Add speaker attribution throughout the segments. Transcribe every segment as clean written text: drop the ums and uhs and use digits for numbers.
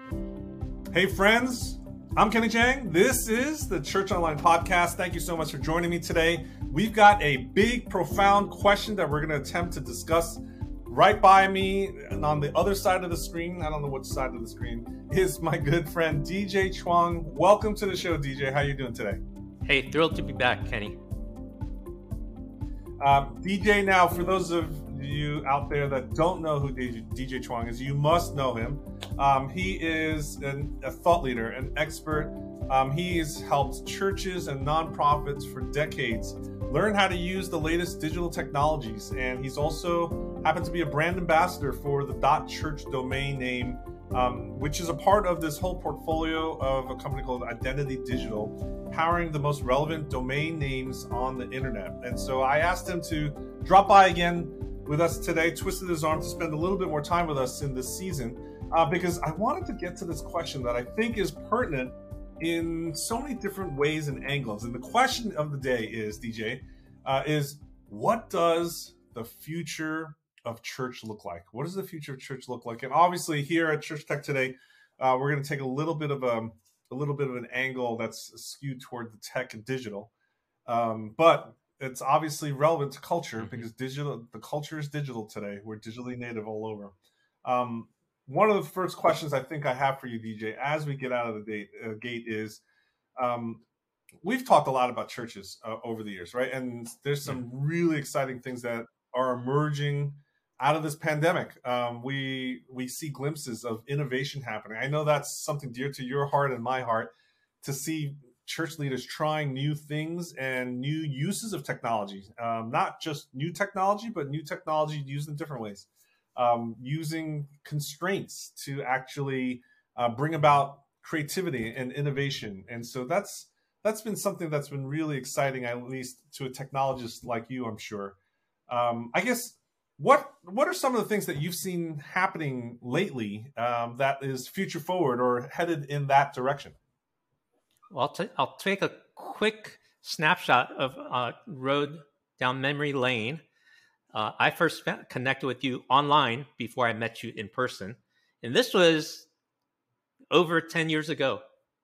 Speaker 1: Hey friends, I'm Kenny Chang. This is the Church Online Podcast. Thank you so much for joining me today. We've got a big, profound question that we're going to attempt to discuss. Right by me and on the other side of the screen, I don't know which side of the screen, is my good friend DJ Chuang. Welcome to the show, DJ. How are you doing today?
Speaker 2: Hey, thrilled to be back, Kenny.
Speaker 1: DJ, now, for those of you out there that don't know who DJ Chuang is, you must know him. He is a thought leader, an expert. He's helped churches and nonprofits for decades learn how to use the latest digital technologies. And he's also happened to be a brand ambassador for the .church domain name, which is a part of this whole portfolio of a company called Identity Digital, powering the most relevant domain names on the internet. And so I asked him to drop by again with us today, twisted his arm to spend a little bit more time with us in this season, because I wanted to get to this question that I think is pertinent in so many different ways and angles. And the question of the day is, DJ, is what does the future of church look like? What does the future of church look like? And obviously here at Church Tech Today, we're going to take a little bit of an angle that's skewed toward the tech and digital. But it's obviously relevant to culture because the culture is digital today. We're digitally native all over. One of the first questions I think I have for you, DJ, as we get out of the gate is, we've talked a lot about churches over the years, right? And there's some really exciting things that are emerging out of this pandemic. We see glimpses of innovation happening. I know that's something dear to your heart and my heart, to see church leaders trying new things and new uses of technology, not just new technology, but new technology used in different ways. Using constraints to actually bring about creativity and innovation. And so that's been something that's been really exciting, at least to a technologist like you, I'm sure. I guess, what are some of the things that you've seen happening lately that is future forward or headed in that direction?
Speaker 2: Well, I'll take a quick snapshot of road down memory lane. I first connected with you online before I met you in person. And this was over 10 years ago.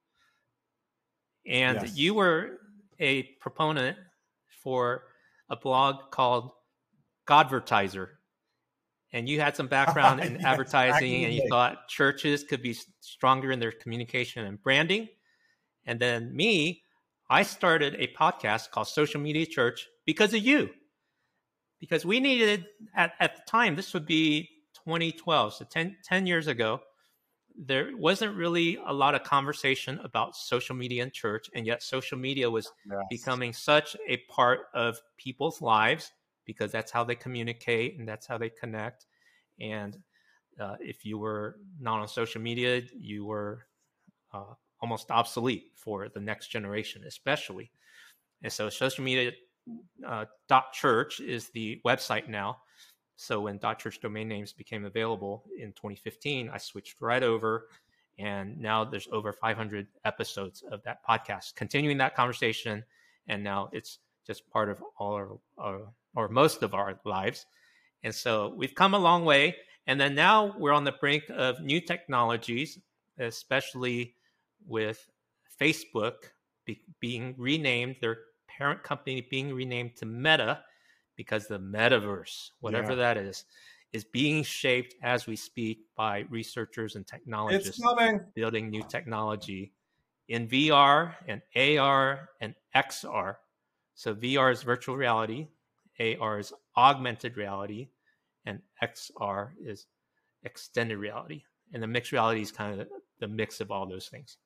Speaker 2: And
Speaker 1: Yes.
Speaker 2: You were a proponent for a blog called Godvertiser. And you had some background in
Speaker 1: Yes,
Speaker 2: advertising, and you
Speaker 1: exactly.
Speaker 2: thought churches could be stronger in their communication and branding. And then I started a podcast called Social Media Church because of you. Because we needed, at the time, this would be 2012, so 10 years ago, there wasn't really a lot of conversation about social media in church, and yet social media was becoming such a part of people's lives because that's how they communicate and that's how they connect. And if you were not on social media, you were almost obsolete for the next generation, especially. And so social media .church is the website now. So when .church domain names became available in 2015, I switched right over, and now there's over 500 episodes of that podcast, continuing that conversation, and now it's just part of all or most of our lives. And so we've come a long way, and then now we're on the brink of new technologies, especially with Facebook being renamed, their parent company being renamed to Meta, because the metaverse, whatever that is being shaped as we speak by researchers and technologists building new technology in VR and AR and XR. So VR is virtual reality, AR is augmented reality, and XR is extended reality. And the mixed reality is kind of the mix of all those things.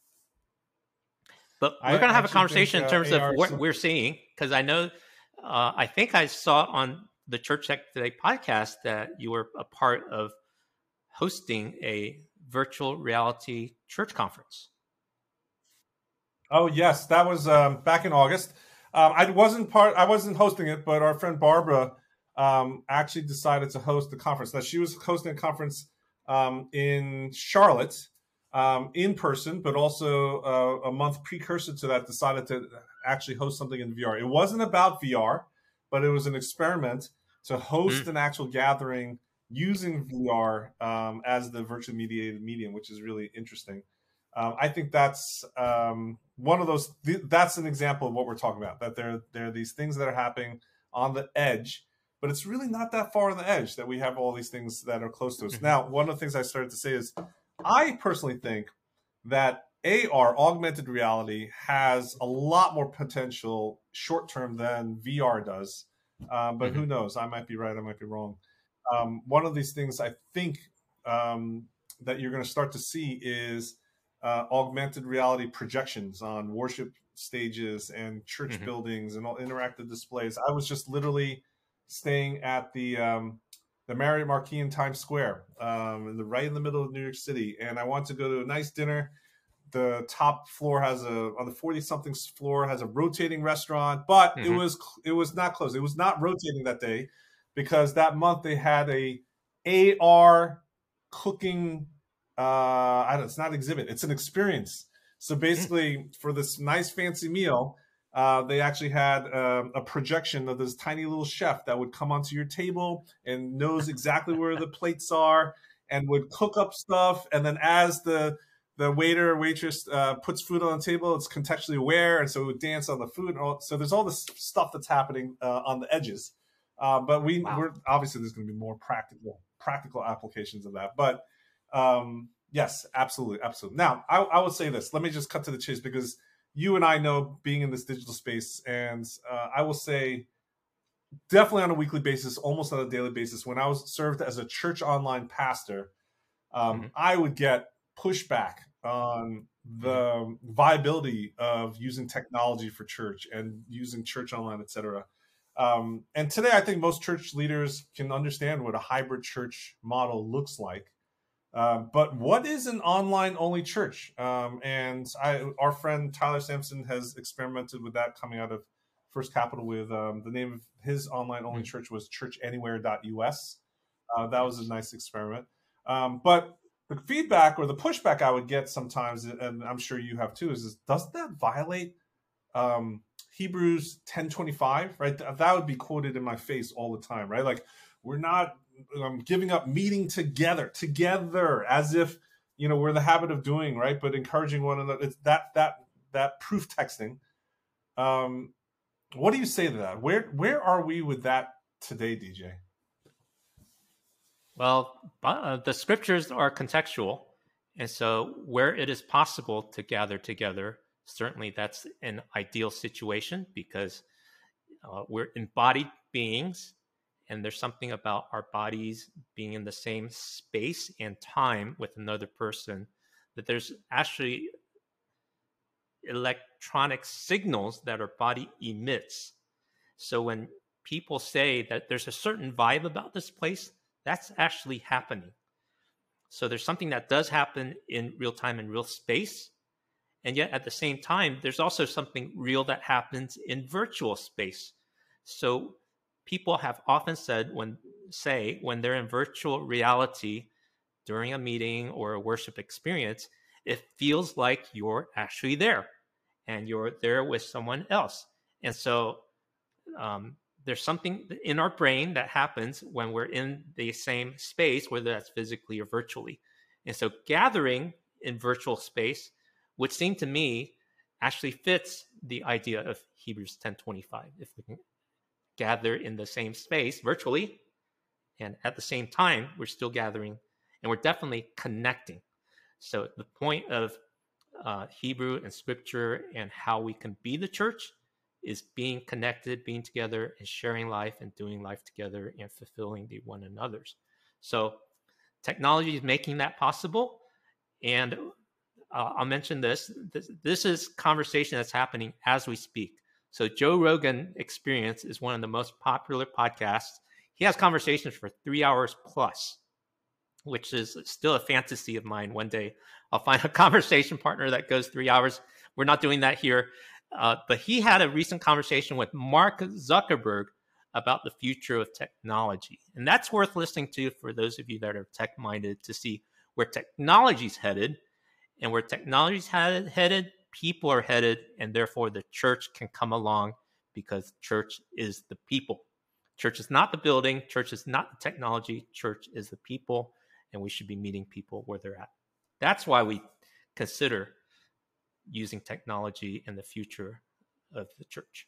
Speaker 2: But we're going to have a conversation in terms of what we're seeing, because I know, I think I saw on the Church Tech Today podcast that you were a part of hosting a virtual reality church conference.
Speaker 1: Oh, yes. That was back in August. I wasn't hosting it, but our friend Barbara actually decided to host the conference. Now, she was hosting a conference in Charlotte, in person, but also a month precursor to that, decided to actually host something in VR. It wasn't about VR, but it was an experiment to host an actual gathering using VR as the virtually mediated medium, which is really interesting. I think that's one of those. That's an example of what we're talking about. That there are these things that are happening on the edge, but it's really not that far on the edge that we have all these things that are close to us. Now, one of the things I started to say is, I personally think that AR, augmented reality, has a lot more potential short term than VR does. But who knows? I might be right. I might be wrong. One of these things I think that you're going to start to see is augmented reality projections on worship stages and church buildings and all interactive displays. I was just literally staying at the Marriott Marquis in Times Square, right in the middle of New York City, and I wanted to go to a nice dinner. The top floor on the 40-something floor has a rotating restaurant, but it was not closed. It was not rotating that day because that month they had a AR cooking. It's not an exhibit; it's an experience. So basically, for this nice fancy meal, they actually had a projection of this tiny little chef that would come onto your table and knows exactly where the plates are and would cook up stuff. And then as the waiter or waitress puts food on the table, it's contextually aware, and so it would dance on the food. So there's all this stuff that's happening on the edges. But we're obviously there's going to be more practical applications of that. But yes, absolutely. Now, I would say this. Let me just cut to the chase because you and I know being in this digital space, and I will say definitely on a weekly basis, almost on a daily basis. When I was served as a church online pastor, I would get pushback on the viability of using technology for church and using church online, etc. And today, I think most church leaders can understand what a hybrid church model looks like. But what is an online-only church? And our friend Tyler Sampson has experimented with that coming out of First Capital with the name of his online-only church was churchanywhere.us. That was a nice experiment. But the feedback or the pushback I would get sometimes, and I'm sure you have too, is doesn't that violate Hebrews 10:25, right? That would be quoted in my face all the time, right? Like, we're not giving up meeting together, as if, we're in the habit of doing, right? But encouraging one another. It's that proof texting. What do you say to that? Where are we with that today, DJ?
Speaker 2: Well, the scriptures are contextual. And so where it is possible to gather together, certainly that's an ideal situation because we're embodied beings, and there's something about our bodies being in the same space and time with another person that there's actually electronic signals that our body emits. So when people say that there's a certain vibe about this place, that's actually happening. So there's something that does happen in real time and real space. And yet at the same time, there's also something real that happens in virtual space. So people have often said when they're in virtual reality during a meeting or a worship experience, it feels like you're actually there and you're there with someone else. And so there's something in our brain that happens when we're in the same space, whether that's physically or virtually. And so gathering in virtual space would seem to me actually fits the idea of Hebrews 10:25. If we can gather in the same space virtually, and at the same time, we're still gathering, and we're definitely connecting. So the point of Hebrew and Scripture and how we can be the church is being connected, being together, and sharing life and doing life together and fulfilling the one another's. So technology is making that possible. And I'll mention this. This is conversation that's happening as we speak. So Joe Rogan Experience is one of the most popular podcasts. He has conversations for 3 hours plus, which is still a fantasy of mine. One day I'll find a conversation partner that goes 3 hours. We're not doing that here. But he had a recent conversation with Mark Zuckerberg about the future of technology. And that's worth listening to for those of you that are tech-minded to see where technology's headed. And where technology's headed, people are headed, and therefore the church can come along because church is the people. Church is not the building. Church is not the technology. Church is the people, and we should be meeting people where they're at. That's why we consider using technology in the future of the church.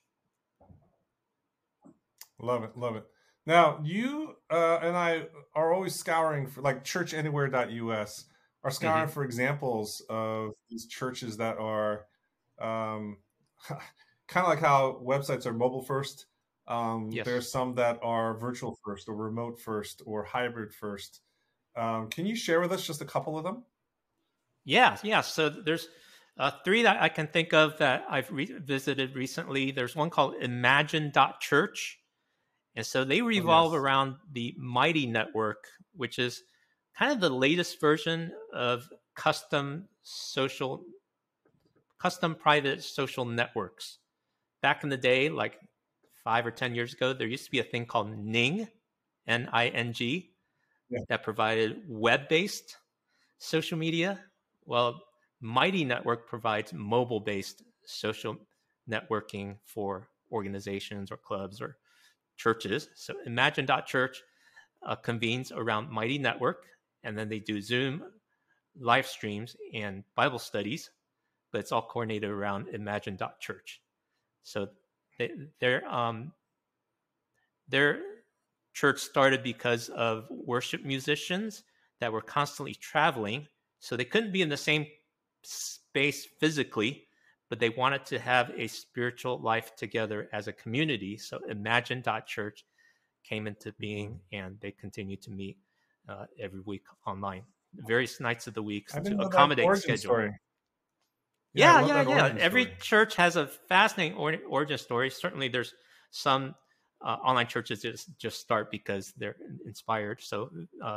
Speaker 1: Love it, love it. Now, you and I are always scouring for, like, churchanywhere.us, are scouring for examples of these churches that are kind of like how websites are mobile first.
Speaker 2: Yes.
Speaker 1: There's some that are virtual first or remote first or hybrid first. Can you share with us just a couple of them?
Speaker 2: Yeah. So there's 3 that I can think of that I've visited recently. There's one called Imagine.Church. And so they revolve around the Mighty Network, which is kind of the latest version of custom private social networks. Back in the day, like 5 or 10 years ago, there used to be a thing called Ning, N-I-N-G, that provided web-based social media. Well, Mighty Network provides mobile-based social networking for organizations or clubs or churches. So Imagine.Church convenes around Mighty Network, and then they do Zoom live streams and Bible studies, but it's all coordinated around Imagine.Church. So their church started because of worship musicians that were constantly traveling, so they couldn't be in the same space physically, but they wanted to have a spiritual life together as a community. So Imagine.Church came into being, and they continue to meet every week online, various nights of the week to accommodate schedule.
Speaker 1: Story.
Speaker 2: Yeah. Every church has a fascinating origin story. Certainly, there's some online churches just start because they're inspired. So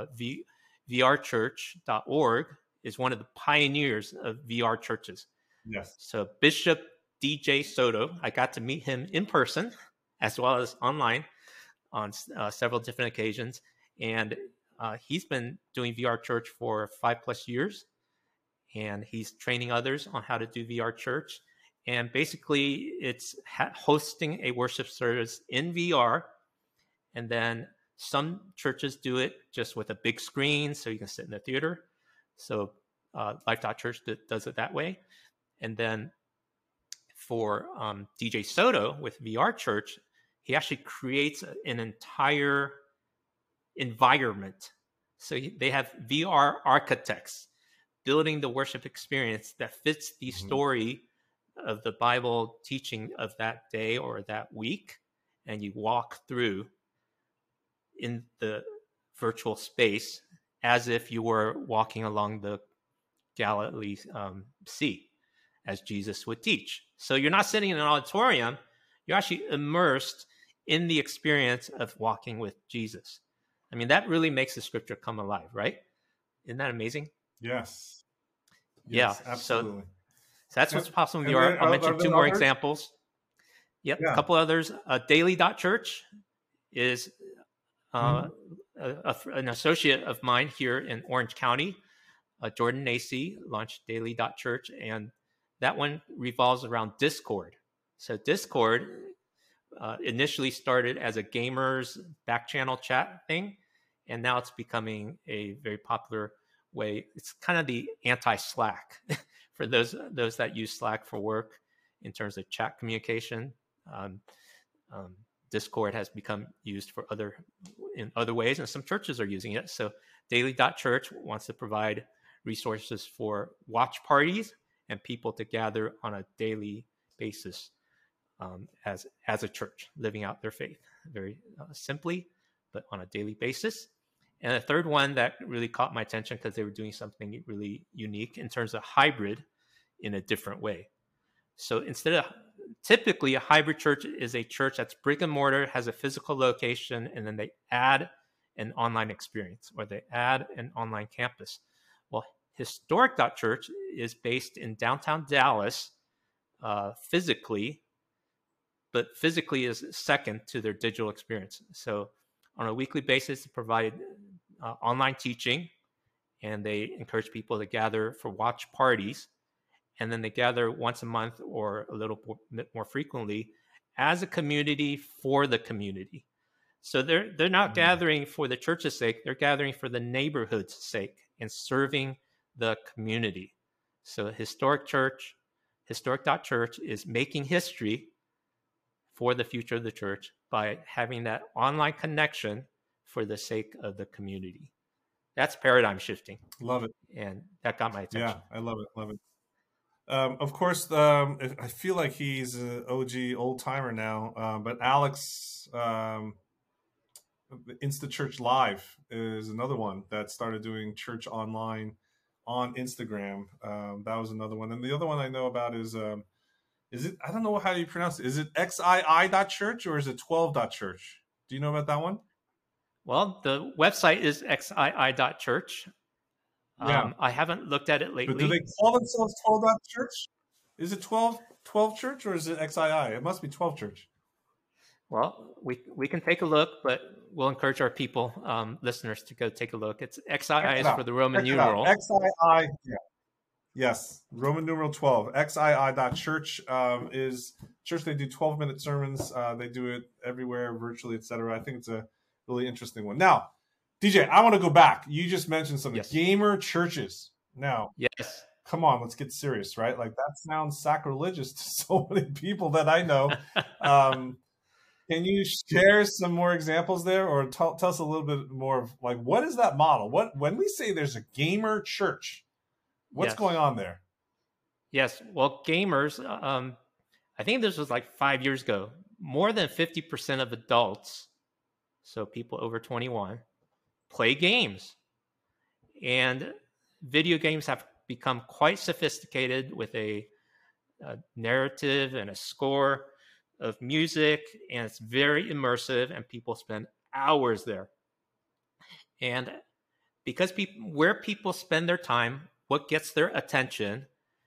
Speaker 2: vrchurch.org is one of the pioneers of VR churches.
Speaker 1: Yes.
Speaker 2: So Bishop DJ Soto, I got to meet him in person as well as online on several different occasions. And he's been doing VR church for 5+ years. And he's training others on how to do VR church. And basically, it's hosting a worship service in VR. And then some churches do it just with a big screen so you can sit in the theater. So Life.Church does it that way. And then for DJ Soto with VR Church, he actually creates an entire environment. So they have VR architects building the worship experience that fits the story of the Bible teaching of that day or that week. And you walk through in the virtual space as if you were walking along the Galilee Sea, as Jesus would teach. So you're not sitting in an auditorium, you're actually immersed in the experience of walking with Jesus. I mean, that really makes the scripture come alive, right? Isn't that amazing?
Speaker 1: Yes.
Speaker 2: Yeah,
Speaker 1: absolutely.
Speaker 2: So that's what's possible in VR. I'll mention 2 more examples. Yep, a couple others. Daily.Church is an associate of mine here in Orange County. Jordan Nacy launched Daily.Church, and that one revolves around Discord. So Discord initially started as a gamers back channel chat thing, and now it's becoming a very popular way. It's kind of the anti-Slack for those that use Slack for work in terms of chat communication. Discord has become used in other ways, and some churches are using it. So Daily.Church wants to provide resources for watch parties and people to gather on a daily basis as a church, living out their faith very simply, but on a daily basis. And a third one that really caught my attention because they were doing something really unique in terms of hybrid in a different way. So instead of typically a hybrid church is a church that's brick and mortar, has a physical location, and then they add an online experience or they add an online campus. Well, Historic.Church is based in downtown Dallas physically, but physically is second to their digital experience. So on a weekly basis, they provide online teaching, and they encourage people to gather for watch parties. And then they gather once a month or a little bit more frequently as a community for the community. So they're not gathering for the church's sake. They're gathering for the neighborhood's sake and serving the community. So Historic Dot Church is making history for the future of the church by having that online connection for the sake of the community. That's paradigm shifting.
Speaker 1: Love it.
Speaker 2: And that got my attention.
Speaker 1: Yeah, I love it. Love it. Of course, I feel like he's an OG old timer now, but Alex, Insta Church Live is another one that started doing church online on Instagram. That was another one. And the other one I know about is it, I don't know how you pronounce it. Is it xii.church or is it 12.church? Do you know about that one?
Speaker 2: Well, the website is xii.church.
Speaker 1: Yeah.
Speaker 2: I haven't looked at it lately.
Speaker 1: But do they call themselves 12.church? Is it 12 church or is it XII? It must be 12 church.
Speaker 2: Well, we can take a look, but we'll encourage our people, listeners, to go take a look. It's XII is for the Roman numeral.
Speaker 1: XII, yeah. Yes, Roman numeral 12. XII.church is church. They do 12-minute sermons. They do it everywhere, virtually, etc. I think it's a really interesting one. Now, DJ, I want to go back. You just mentioned something.
Speaker 2: Yes.
Speaker 1: Gamer churches. Now,
Speaker 2: yes.
Speaker 1: Come on, let's get serious, right? Like that sounds sacrilegious to so many people that I know. Can you share some more examples there, or tell us a little bit more of like what is that model? When we say there's a gamer church, what's going on there?
Speaker 2: Yes, well, gamers. I think this was like 5 years ago. More than 50% of adults, so people over 21, play games, and video games have become quite sophisticated with a narrative and a score of music, and it's very immersive, and people spend hours there. And because where people spend their time, what gets their attention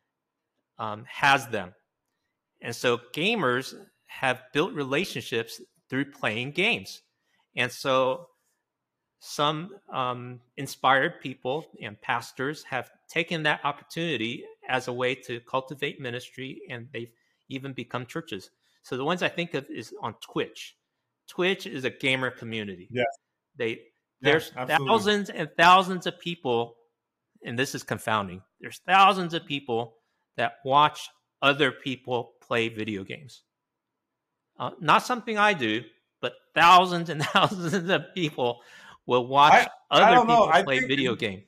Speaker 2: has them. And so gamers have built relationships through playing games. And so some inspired people and pastors have taken that opportunity as a way to cultivate ministry, and they've even become churches. So the ones I think of is on Twitch. Twitch is a gamer community.
Speaker 1: Yes.
Speaker 2: There's thousands and thousands of people, and this is confounding. There's thousands of people that watch other people play video games. Not something I do, but thousands and thousands of people will watch other people play video games.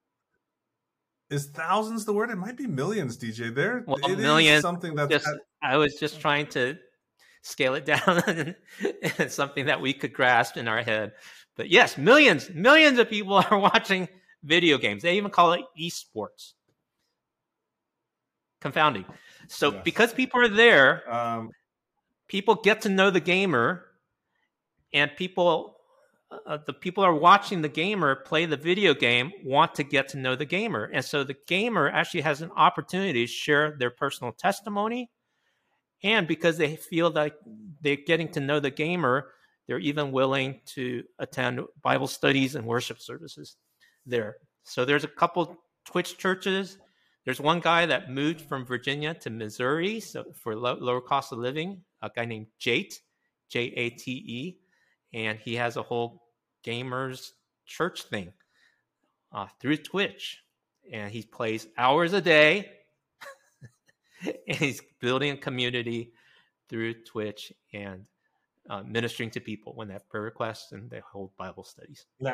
Speaker 1: Is thousands the word? It might be millions, DJ.
Speaker 2: Millions.
Speaker 1: Is something that's
Speaker 2: I was just trying to scale it down, and it's something that we could grasp in our head. But yes, millions of people are watching video games. They even call it esports. Confounding. So because people are there, people get to know the gamer, and the people are watching the gamer play the video game want to get to know the gamer. And so the gamer actually has an opportunity to share their personal testimony. And because they feel like they're getting to know the gamer, they're even willing to attend Bible studies and worship services there. So there's a couple Twitch churches. There's one guy that moved from Virginia to Missouri for lower cost of living, a guy named Jate, Jate. And he has a whole gamers church thing through Twitch. And he plays hours a day. And he's building a community through Twitch and ministering to people when they have prayer requests, and they hold Bible studies.
Speaker 1: Yeah,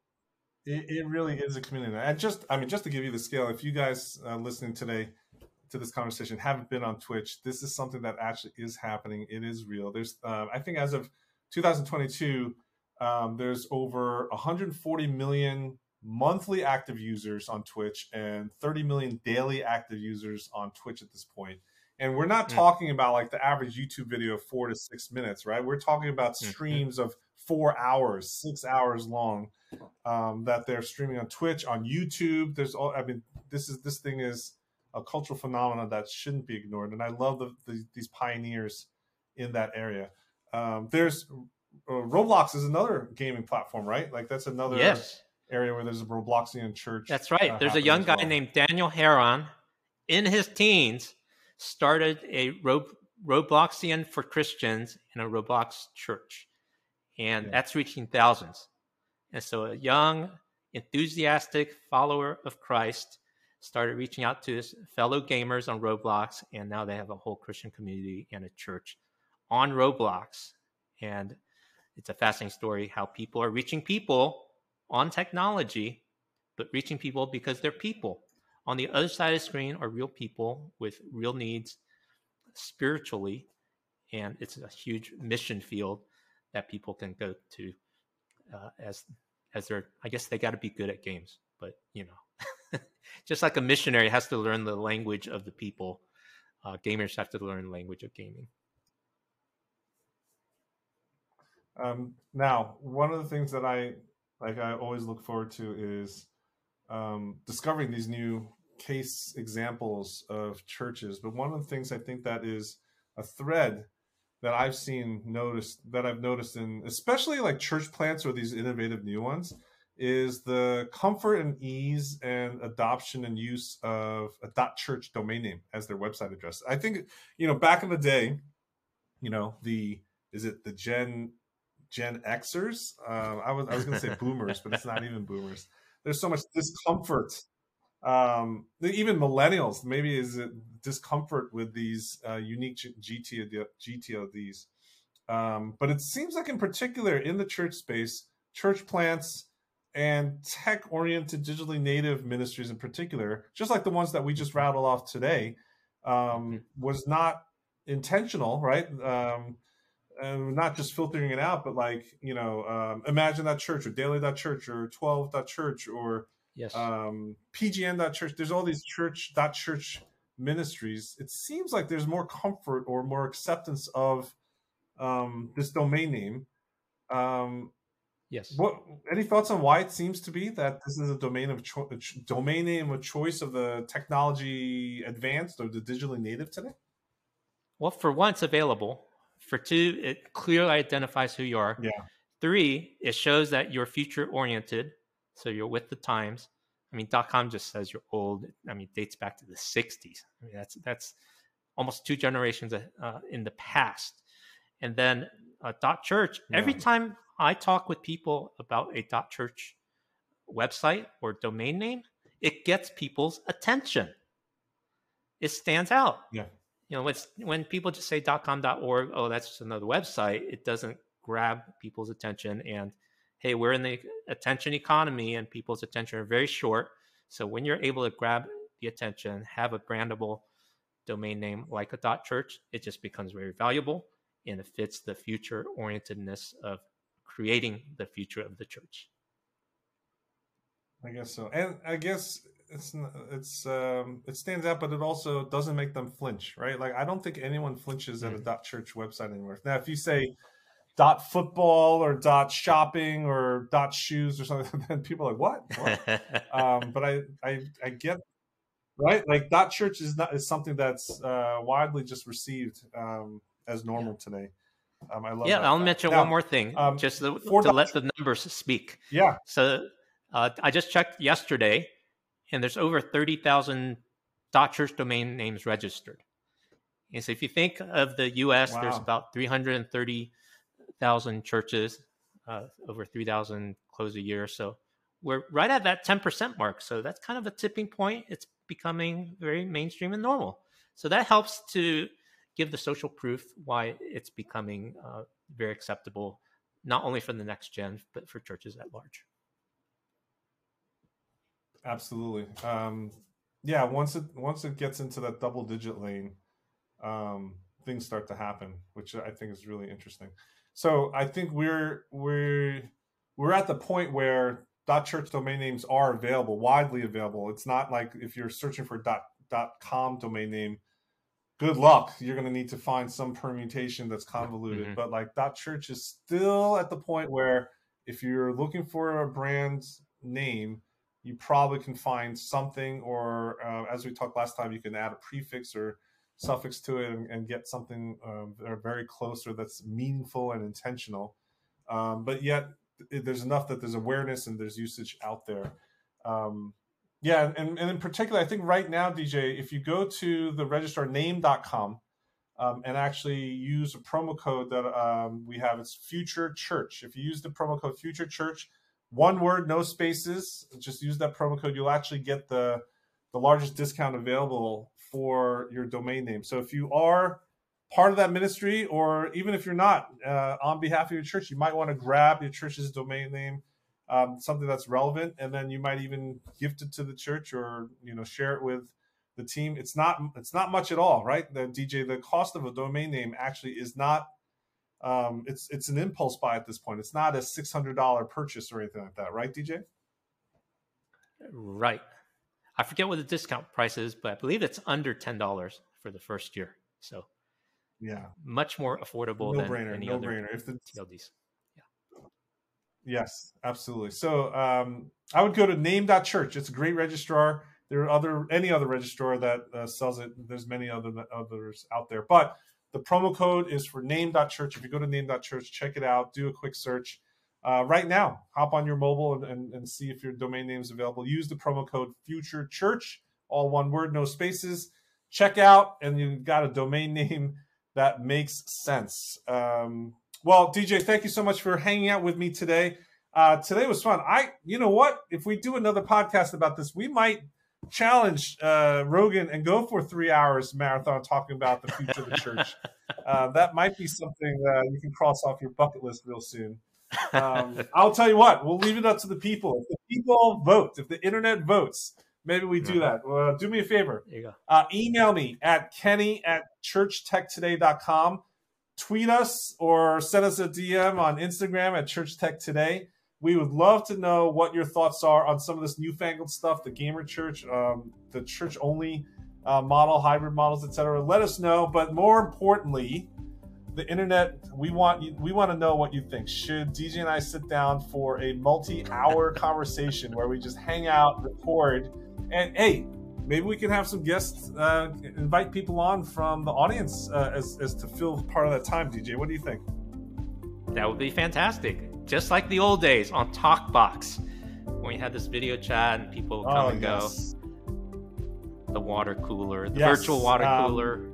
Speaker 1: it really is a community. And just to give you the scale, if you guys listening today to this conversation haven't been on Twitch, this is something that actually is happening. It is real. There's, I think as of 2022, there's over 140 million monthly active users on Twitch and 30 million daily active users on Twitch at this point. And we're not talking about like the average YouTube video of 4 to 6 minutes, right? We're talking about streams of 4 hours, 6 hours long that they're streaming on Twitch, on YouTube. This thing is a cultural phenomenon that shouldn't be ignored. And I love these pioneers in that area. There's Roblox is another gaming platform, right? Like that's another area where there's a Robloxian church.
Speaker 2: That's right. There's a young guy named Daniel Heron in his teens started a Robloxian for Christians in a Roblox church. and that's reaching thousands. And so a young, enthusiastic follower of Christ started reaching out to his fellow gamers on Roblox, and now they have a whole Christian community and a church on Roblox. And it's a fascinating story how people are reaching people on technology, but reaching people because they're people. On the other side of the screen are real people with real needs spiritually, and it's a huge mission field that people can go to as they're, I guess they got to be good at games, but just like a missionary has to learn the language of the people, gamers have to learn the language of gaming.
Speaker 1: Now, one of the things that I always look forward to is discovering these new case examples of churches. But one of the things I think that is a thread that I've noticed in especially like church plants or these innovative new ones is the comfort and ease and adoption and use of a .church domain name as their website address. I think, back in the day, is it the Gen Xers? I was going to say boomers, but it's not even boomers. There's so much discomfort. Even millennials, maybe is it discomfort with these unique GTODs. But it seems like in particular in the church space, church plants and tech-oriented digitally native ministries in particular, just like the ones that we just rattled off today, was not intentional, right? Not just filtering it out, but like, Imagine.church or Daily.church or 12.church or
Speaker 2: yes,
Speaker 1: PGN.church. There's all these church ministries. It seems like there's more comfort or more acceptance of this domain name.
Speaker 2: Yes.
Speaker 1: Any thoughts on why it seems to be that this is a domain name of choice of the technology advanced or the digitally native today?
Speaker 2: Well, for one, it's available. For two, it clearly identifies who you are.
Speaker 1: Yeah. 3,
Speaker 2: it shows that you're future oriented, so you're with the times. I mean, .com just says you're old. I mean, it dates back to the 60s. I mean, that's almost 2 generations in the past. And then .church, every time I talk with people about a .church website or domain name, it gets people's attention. It stands out.
Speaker 1: Yeah.
Speaker 2: When people just say .com.org, oh, that's just another website, it doesn't grab people's attention. And hey, we're in the attention economy and people's attention are very short. So when you're able to grab the attention, have a brandable domain name like a .church, it just becomes very valuable and it fits the future orientedness of creating the future of the church.
Speaker 1: I guess so. And I guess it stands out, but it also doesn't make them flinch, right? Like, I don't think anyone flinches at a .church website anymore. Now, if you say .football or .shopping or .shoes or something, then people are like, what? But I get, right? Like .church is something that's widely just received as normal today. I love that.
Speaker 2: I'll mention one more thing, just to let the numbers speak.
Speaker 1: Yeah.
Speaker 2: So I just checked yesterday, and there's over 30,000 .church domain names registered. And so if you think of the U.S., there's about 330,000 churches, over 3,000 close a year. So we're right at that 10% mark. So that's kind of a tipping point. It's becoming very mainstream and normal. So that helps to give the social proof why it's becoming very acceptable, not only for the next gen, but for churches at large.
Speaker 1: Absolutely. Once it gets into that double digit lane, things start to happen, which I think is really interesting. So I think we're at the point where .church domain names are widely available. It's not like if you're searching for .com domain name, good luck. You're going to need to find some permutation that's convoluted. Mm-hmm. But like .church is still at the point where if you're looking for a brand name, you probably can find something, or as we talked last time, you can add a prefix or suffix to it and get something very close or that's meaningful and intentional. But yet there's enough that there's awareness and there's usage out there. And in particular, I think right now, DJ, if you go to the registrar name.com, and actually use a promo code that we have. It's Future Church. If you use the promo code Future Church, one word, no spaces, just use that promo code. You'll actually get the largest discount available for your domain name. So if you are part of that ministry, or even if you're not, on behalf of your church, you might want to grab your church's domain name, something that's relevant, and then you might even gift it to the church, or share it with the team. It's not much at all, right? The DJ, the cost of a domain name actually is not. It's an impulse buy at this point. It's not a $600 purchase or anything like that, right, DJ?
Speaker 2: Right. I forget what the discount price is, but I believe it's under $10 for the first year. So
Speaker 1: yeah,
Speaker 2: much more affordable than any other TLDs.
Speaker 1: Yes, absolutely. So I would go to name.church. It's a great registrar. There are any other registrar that sells it. There's many others out there. But the promo code is for name.church. If you go to name.church, check it out. Do a quick search. Right now, hop on your mobile and see if your domain name is available. Use the promo code Future Church, all one word, no spaces. Check out, and you've got a domain name that makes sense. Well, DJ, thank you so much for hanging out with me today. Today was fun. You know what? If we do another podcast about this, we might challenge Rogan and go for 3 hours marathon talking about the future of the church. That might be something you can cross off your bucket list real soon. I'll tell you what, we'll leave it up to the people. If the people vote, if the internet votes, maybe we do that. Do me a favor.
Speaker 2: There you go.
Speaker 1: Email me at kenny@churchtechtoday.com. Tweet us or send us a DM on Instagram at churchtechtoday. We would love to know what your thoughts are on some of this newfangled stuff, the gamer church, the church-only model, hybrid models, etc. Let us know. But more importantly, the internet, we want to know what you think. Should DJ and I sit down for a multi-hour conversation where we just hang out, record, and hey, maybe we can have some guests, invite people on from the audience as to fill part of that time, DJ. What do you think?
Speaker 2: That would be fantastic. Just like the old days on TalkBox, when we had this video chat and people come and go. The water cooler, the virtual water cooler,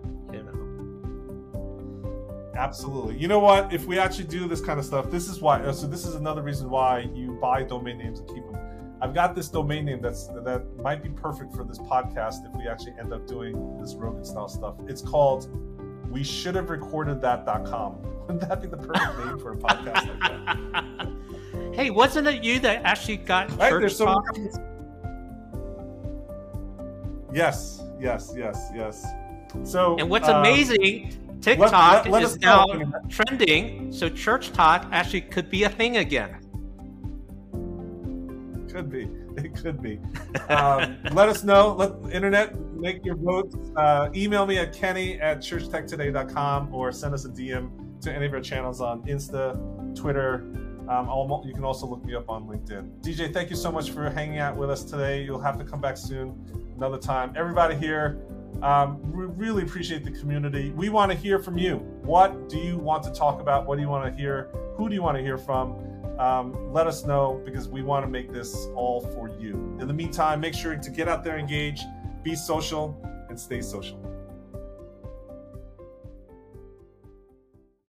Speaker 1: Absolutely. You know what? If we actually do this kind of stuff, this is why. So this is another reason why you buy domain names and keep them. I've got this domain name that might be perfect for this podcast if we actually end up doing this Rogan style stuff. It's called WeShouldHaveRecordedThat.com. Wouldn't that be the perfect name for a podcast like that?
Speaker 2: Hey, wasn't it you that actually got Church Talk?
Speaker 1: Yes. So,
Speaker 2: and what's amazing, TikTok is now trending, so Church Talk actually could be a thing again.
Speaker 1: It could be. Let us know. Let the internet make your votes. Email me at kenny@churchtechtoday.com or send us a DM to any of our channels on Insta, Twitter. You can also look me up on LinkedIn. DJ, thank you so much for hanging out with us today. You'll have to come back soon, another time. Everybody here, we really appreciate the community. We want to hear from you. What do you want to talk about? What do you want to hear? Who do you want to hear from? Let us know, because we want to make this all for you. In the meantime, make sure to get out there, engage, be social, and stay social.